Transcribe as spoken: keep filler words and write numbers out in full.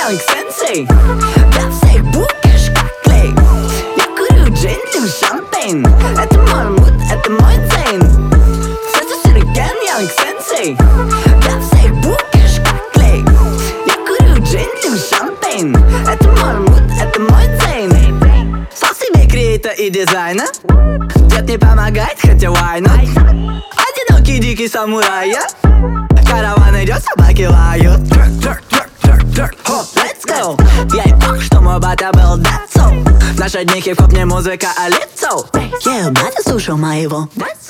Young Sensei. Для всех букешь как клей. Я курю джин, пью шампейн. Это мой мут, это мой дзейн. Все сюррекен, Young Sensei. Для всех букешь как клей. Я курю джин, пью шампейн. Это мой мут, это мой дзейн. Сам себе креатор и дизайнер. Дед не помогает, хотя why not? Одинокий дикий самурай, я. Караван идет, собаки лают. Let's go! Я и пох, что мой батя был дацо. В наши дни хип-хоп не музыка, а лицо. Я и батя слушал моего.